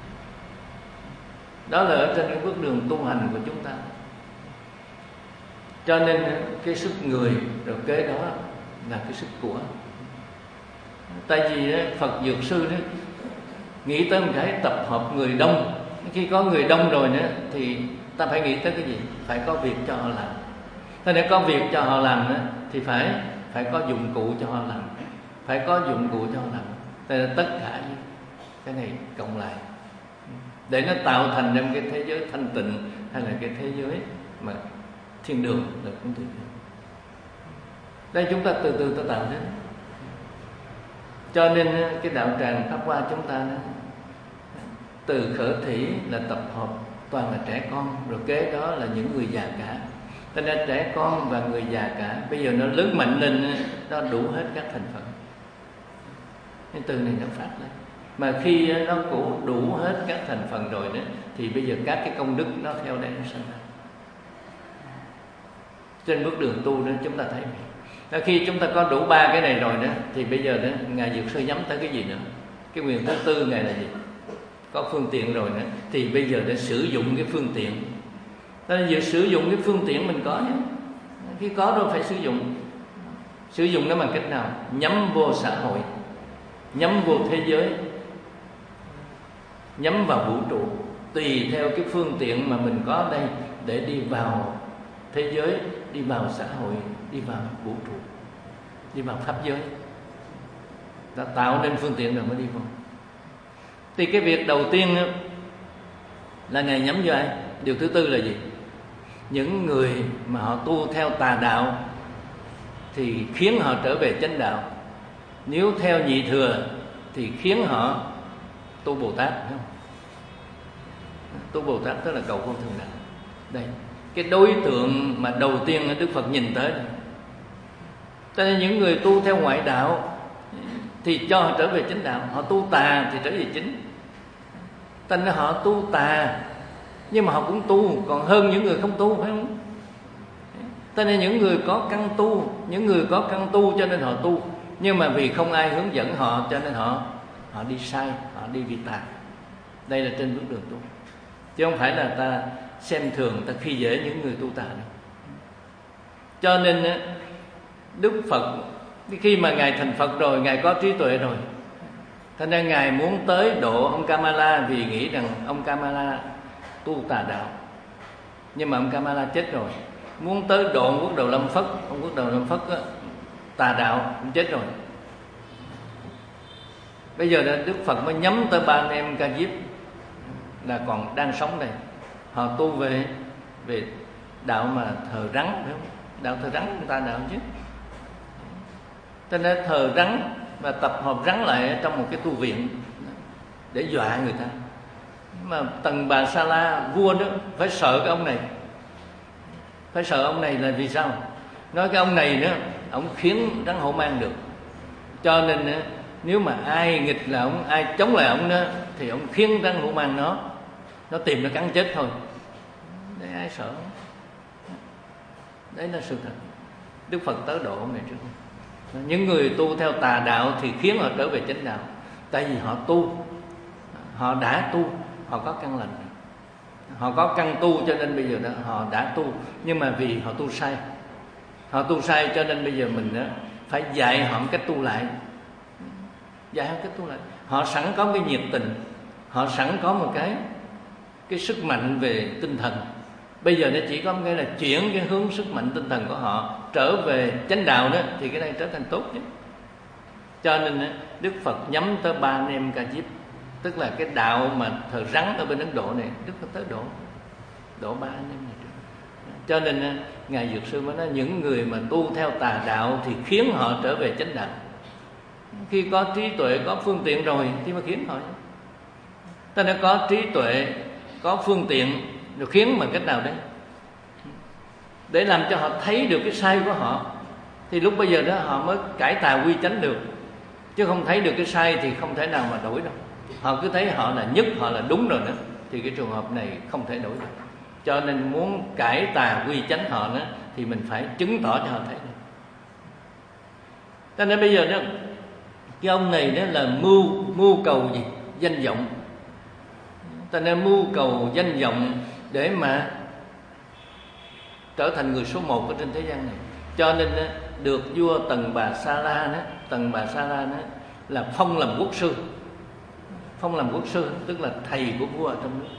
Đó là ở trên cái bước đường tu hành của chúng ta. Cho nên cái sức người rồi kế đó là cái sức của. Tại vì đó, Phật Dược Sư đó nghĩ tới một cái tập hợp người đông. Khi có người đông rồi nữa thì ta phải nghĩ tới cái gì? Phải có việc cho họ làm. Thế để có việc cho họ làm nữa thì phải phải có dụng cụ cho họ làm, phải có dụng cụ cho họ làm. Thế là tất cả cái này cộng lại để nó tạo thành nên cái thế giới thanh tịnh, hay là cái thế giới mà thiên đường là cũng tuyệt vời. Đây chúng ta từ từ ta tạo đến. Cho nên cái đạo tràng Pháp Hoa chúng ta đó, từ khởi thủy là tập hợp toàn là trẻ con, rồi kế đó là những người già cả. Cho nên trẻ con và người già cả bây giờ nó lớn mạnh lên, nó đủ hết các thành phần. Cái từ này nó phát lên. Mà khi nó cũng đủ hết các thành phần rồi đó thì bây giờ các cái công đức nó theo đây nó sinh ra. Trên bước đường tu đó chúng ta thấy vậy. Khi chúng ta có đủ ba cái này rồi đó thì bây giờ đó Ngài Dược Sư nhắm tới cái gì nữa? Cái quyền thứ tư Ngài là gì? Có phương tiện rồi nữa thì bây giờ để sử dụng cái phương tiện. Đó là sử dụng cái phương tiện mình có nhé. Khi có rồi phải sử dụng. Sử dụng nó bằng cách nào? Nhắm vô xã hội, nhắm vô thế giới, nhắm vào vũ trụ, tùy theo cái phương tiện mà mình có đây để đi vào thế giới, đi vào xã hội, đi vào vũ trụ, đi vào pháp giới. Ta tạo nên phương tiện rồi mới đi vào. Thì cái việc đầu tiên là Ngài nhắm vô ai? Điều thứ tư là gì? Những người mà họ tu theo tà đạo thì khiến họ trở về chánh đạo. Nếu theo nhị thừa thì khiến họ tu Bồ Tát, phải không? Tu Bồ Tát tức là cầu vô thường đạo. Đây, cái đối tượng mà đầu tiên Đức Phật nhìn tới đây. Cho nên những người tu theo ngoại đạo thì cho họ trở về chánh đạo, họ tu tà thì trở về chính. Cho nên họ tu tà nhưng mà họ cũng tu, còn hơn những người không tu, phải không? Cho nên những người có căn tu, những người có căn tu cho nên họ tu, nhưng mà vì không ai hướng dẫn họ cho nên họ họ đi sai, họ đi vi tà. Đây là trên bước đường tu, chứ không phải là ta xem thường, ta khi dễ những người tu tà đâu. Cho nên Đức Phật khi mà Ngài thành Phật rồi, Ngài có trí tuệ rồi, cho nên Ngài muốn tới độ ông Kamala, vì nghĩ rằng ông Kamala tu tà đạo. Nhưng mà ông Kamala chết rồi. Muốn tới độ ông Quốc Đầu Lâm Phất, ông Quốc Đầu Lâm Phất á, tà đạo cũng chết rồi. Bây giờ là Đức Phật mới nhắm tới ba anh em Ca Diếp là còn đang sống đây. Họ tu về về đạo mà thờ rắn, phải không? Đạo thờ rắn chúng ta đạo chứ. Cho nên thờ rắn và tập hợp rắn lại trong một cái tu viện để dọa người ta. Mà Tần Bà Sa La vua đó phải sợ cái ông này. Phải sợ ông này là vì sao? Nói cái ông này nữa, ông khiến rắn hổ mang được. Cho nên nữa, nếu mà ai nghịch là ông, ai chống lại ông đó thì ông khiến rắn hổ mang nó nó tìm nó cắn chết thôi. Đấy, ai sợ? Đấy là sự thật. Đức Phật tới độ ông này trước. Những người tu theo tà đạo thì khiến họ trở về chánh đạo. Tại vì họ tu, họ đã tu, họ có căn lành, họ có căn tu cho nên bây giờ đó họ đã tu. Nhưng mà vì họ tu sai, họ tu sai cho nên bây giờ mình đó phải dạy họ một cách tu lại. Dạy họ cách tu lại. Họ sẵn có cái nhiệt tình, họ sẵn có một cái cái sức mạnh về tinh thần. Bây giờ nó chỉ có nghĩa là chuyển cái hướng sức mạnh tinh thần của họ trở về chánh đạo đó, thì cái này trở thành tốt chứ. Cho nên Đức Phật nhắm tới ba anh em Ca Diếp, tức là cái đạo mà thờ rắn ở bên Ấn Độ này, Đức Phật tới độ độ ba anh em này. Cho nên Ngài Dược Sư mới nói những người mà tu theo tà đạo thì khiến họ trở về chánh đạo. Khi có trí tuệ, có phương tiện rồi thì mới khiến họ. Ta đã có trí tuệ, có phương tiện rồi khiến bằng cách nào đấy để làm cho họ thấy được cái sai của họ, thì lúc bây giờ đó họ mới cải tà quy chánh được. Chứ không thấy được cái sai thì không thể nào mà đổi đâu. họ cứ thấy họ là nhất, họ là đúng rồi đó, thì cái trường hợp này không thể đổi được. Cho nên muốn cải tà quy chánh họ đó, thì mình phải chứng tỏ cho họ thấy được. Cho nên bây giờ đó, cái ông này đó là mưu mưu cầu gì? Danh vọng. Cho nên mưu cầu danh vọng để mà trở thành người số một ở trên thế gian này. Cho nên đó, được vua Tần Bà Sa La đó, Tần Bà Sa La đó là phong làm quốc sư. Phong làm quốc sư tức là thầy của vua ở trong nước.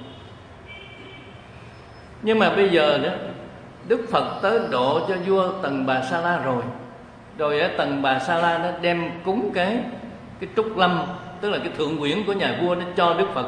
Nhưng mà bây giờ đó, Đức Phật tới độ cho vua Tần Bà Sa La rồi. Rồi á, Tần Bà Sa La nó đem cúng cái cái trúc lâm, tức là cái thượng quyển của nhà vua, nó cho Đức Phật.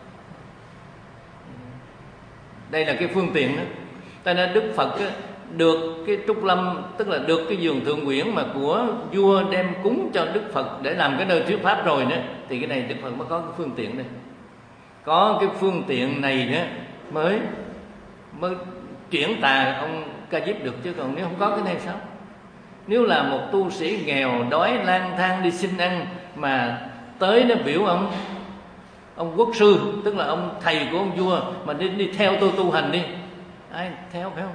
Đây là cái phương tiện đó. Cho nên Đức Phật á, được cái trúc lâm, tức là được cái giường thượng quyển mà của vua đem cúng cho Đức Phật để làm cái nơi thuyết pháp rồi đó, thì cái này Đức Phật mới có cái phương tiện đây. Có cái phương tiện này đó mới mới chuyển tà ông Ca Diếp được, chứ còn nếu không có cái này sao? Nếu là một tu sĩ nghèo đói lang thang đi xin ăn mà tới nó biểu ông ông quốc sư, tức là ông thầy của ông vua, mà đi đi theo tôi tu hành đi, ai theo phải không?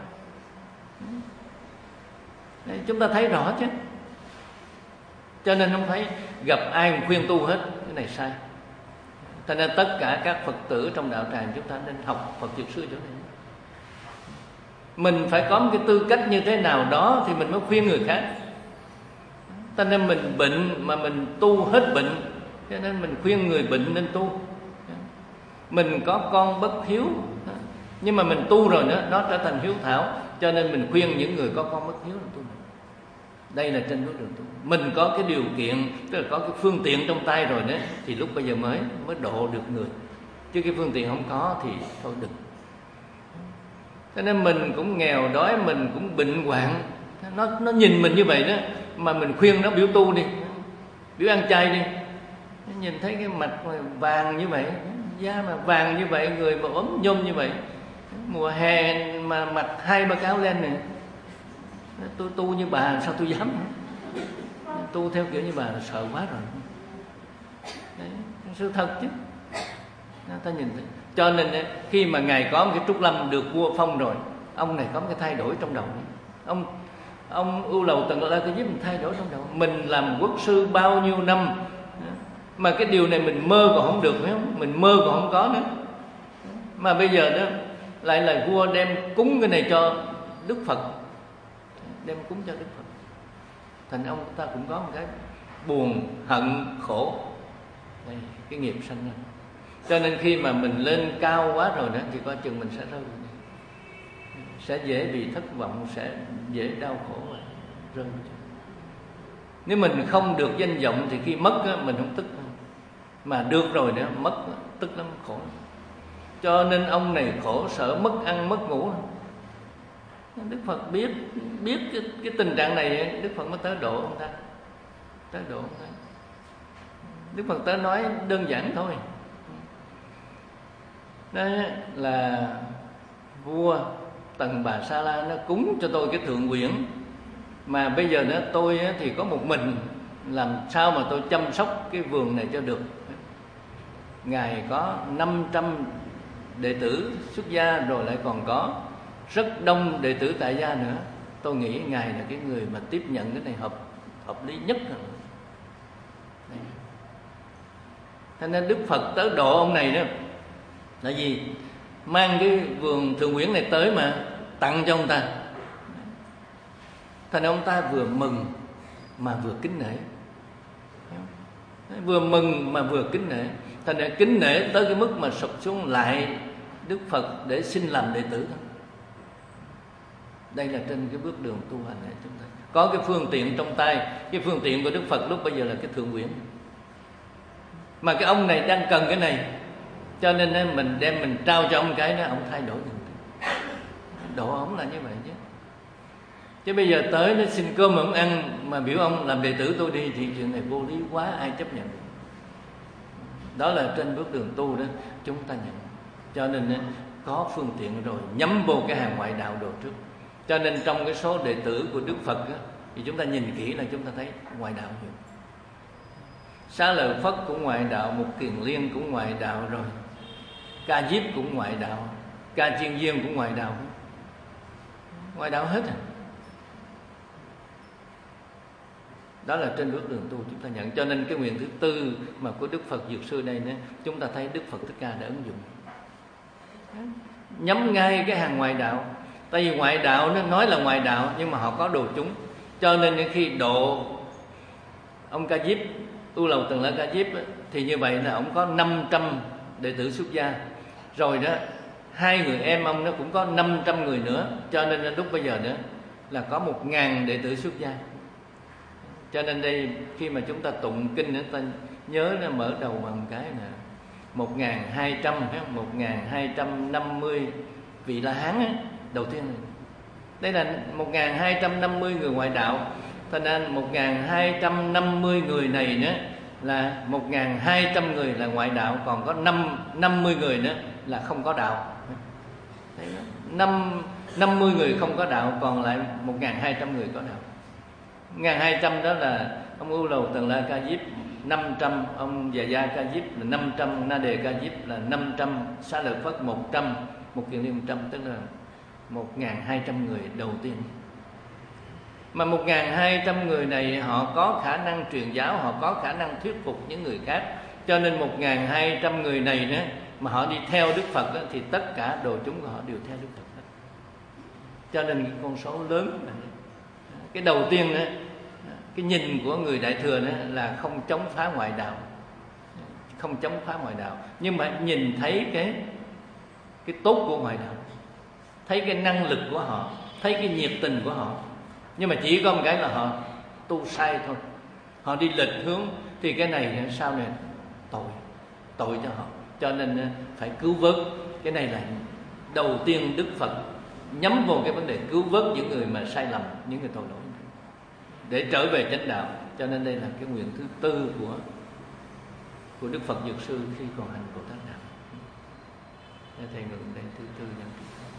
Đấy, chúng ta thấy rõ chứ. Cho nên không thấy gặp ai cũng khuyên tu hết, cái này sai. Cho nên tất cả các Phật tử trong đạo tràng chúng ta nên học Phật Dược Sư chỗ này. Mình phải có một cái tư cách như thế nào đó thì mình mới khuyên người khác. Cho nên mình bệnh mà mình tu hết bệnh, cho nên mình khuyên người bệnh nên tu. Mình có con bất hiếu, nhưng mà mình tu rồi nữa, nó trở thành hiếu thảo, cho nên mình khuyên những người có con bất hiếu là tu. Đây là trên bước đường tu. Mình có cái điều kiện, tức là có cái phương tiện trong tay rồi đấy, thì lúc bây giờ mới mới độ được người. Chứ cái phương tiện không có thì thôi đừng. Cho nên mình cũng nghèo đói, mình cũng bệnh hoạn, nó nó nhìn mình như vậy đó, mà mình khuyên nó biểu tu đi, biểu ăn chay đi. Nó nhìn thấy cái mặt vàng như vậy, da mà vàng như vậy, người mà ốm nhôm như vậy, mùa hè mà mặc hai ba cái áo len này, tôi tu như bà sao tôi dám? Tu theo kiểu như bà là sợ quá rồi. Đấy, sự thật chứ. Ta nhìn thấy. Cho nên khi mà Ngài có một cái trúc lâm được vua phong rồi, ông này có một cái thay đổi trong đầu. Ông ông ưu lầu Tần La Ca Diếp mình thay đổi trong đầu. Mình làm quốc sư bao nhiêu năm mà cái điều này mình mơ còn không được, phải không? Mình mơ còn không có nữa. Mà bây giờ đó lại là vua đem cúng cái này cho Đức Phật, đem cúng cho Đức Phật. Thành ông ta cũng có một cái buồn, hận, khổ. Đây, cái nghiệp sanh ra. Cho nên khi mà mình lên cao quá rồi đó thì coi chừng mình sẽ rơi, sẽ dễ bị thất vọng, sẽ dễ đau khổ và rơi. Nếu mình không được danh vọng thì khi mất đó, mình không tức, mà được rồi nữa mất tức lắm, khổ. Cho nên ông này khổ sở mất ăn mất ngủ. Đức Phật biết biết cái, cái tình trạng này, Đức Phật mới tới độ ông ta, tới độ ông ta. Đức Phật tới nói đơn giản thôi. Đó là vua Tần Bà Sa La nó cúng cho tôi cái thượng quyển, mà bây giờ đó tôi thì có một mình, làm sao mà tôi chăm sóc cái vườn này cho được. Ngài có năm trăm đệ tử xuất gia, rồi lại còn có rất đông đệ tử tại gia nữa. Tôi nghĩ Ngài là cái người mà tiếp nhận cái này hợp hợp lý nhất rồi. Thế nên Đức Phật tới độ ông này đó là gì? Mang cái vườn thượng quyển này tới mà tặng cho ông ta. Thành ông ta vừa mừng mà vừa kính nể, vừa mừng mà vừa kính nể. Thành ra kính nể tới cái mức mà sụp xuống lại Đức Phật để xin làm đệ tử thôi. Đây là trên cái bước đường tu hành này chúng ta có cái phương tiện trong tay. Cái phương tiện của Đức Phật lúc bây giờ là cái thượng quyển, mà cái ông này đang cần cái này, cho nên mình đem mình trao cho ông cái đó, ông thay đổi mình. Độ ông là như vậy chứ. Chứ bây giờ tới nó xin cơm ông ăn mà biểu ông làm đệ tử tôi đi, thì chuyện này vô lý quá, ai chấp nhận được. Đó là trên bước đường tu đó chúng ta nhận. Cho nên có phương tiện rồi, nhắm vô cái hàng ngoại đạo đồ trước. Cho nên trong cái số đệ tử của Đức Phật đó, thì chúng ta nhìn kỹ là chúng ta thấy ngoại đạo nhiều. Xá Lợi Phất cũng ngoại đạo, Mục Kiền Liên cũng ngoại đạo rồi, Ca Diếp cũng ngoại đạo, Ca Chiên Viên cũng ngoại đạo, ngoại đạo hết. Đó là trên bước đường tu chúng ta nhận. Cho nên cái nguyện thứ tư mà của Đức Phật Dược Sư đây nữa, chúng ta thấy Đức Phật Thích Ca đã ứng dụng, nhắm ngay cái hàng ngoại đạo. Tại vì ngoại đạo nó nói là ngoại đạo, nhưng mà họ có đồ chúng. Cho nên khi độ ông Ca Diếp, Tu Lầu Tần La Ca Diếp, thì như vậy là ông có năm trăm đệ tử xuất gia. Rồi đó, hai người em ông nó cũng có năm trăm người nữa. Cho nên lúc bây giờ nữa là có một ngàn đệ tử xuất gia. Cho nên đây khi mà chúng ta tụng kinh nữa, ta nhớ nó mở đầu bằng cái là một ngàn hai trăm, một ngàn hai trăm năm mươi vị La Hán ấy, đầu tiên này. Đây là một ngàn hai trăm năm mươi người ngoại đạo. Cho nên một ngàn hai trăm năm mươi người này nữa là một ngàn hai trăm người là ngoại đạo, còn có năm mươi người nữa là không có đạo. năm, năm mươi người không có đạo, còn lại một ngàn hai trăm người có đạo. một ngàn hai trăm đó là ông U Lầu Tần La Ca Diếp năm trăm, ông Già Gia Ca Diếp là năm trăm, Na Đề Ca Diếp là năm trăm, Xá Lợi Phất một trăm, Mục Kiền Liên một trăm, tức là một ngàn hai trăm người đầu tiên. Mà một ngàn hai trăm người này họ có khả năng truyền giáo, họ có khả năng thuyết phục những người khác. Cho nên một ngàn hai trăm người này đó, mà họ đi theo Đức Phật đó, thì tất cả đồ chúng của họ đều theo Đức Phật đó. Cho nên cái con số lớn là cái đầu tiên đó, cái nhìn của người Đại Thừa đó là không chống phá ngoại đạo, không chống phá ngoại đạo, nhưng mà nhìn thấy cái cái tốt của ngoại đạo, thấy cái năng lực của họ, thấy cái nhiệt tình của họ. Nhưng mà chỉ có một cái là họ tu sai thôi, họ đi lệch hướng, thì cái này sau này tội, tội cho họ. Cho nên phải cứu vớt. Cái này là đầu tiên Đức Phật nhắm vào cái vấn đề cứu vớt những người mà sai lầm, những người tội lỗi, để trở về chánh đạo. Cho nên đây là cái nguyện thứ tư của của Đức Phật Dược Sư khi còn hành Bồ Tát Đạo. Thầy ngừng đây thứ tư nhân.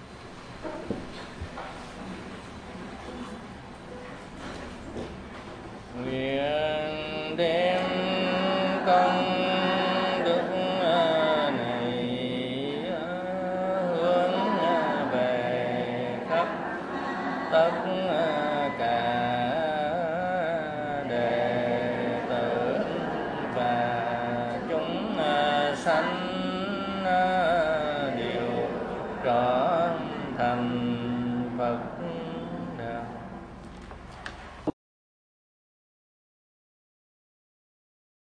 Nguyện đem công đức này hướng về khắp tất cả đệ tử và chúng sanh đều trọn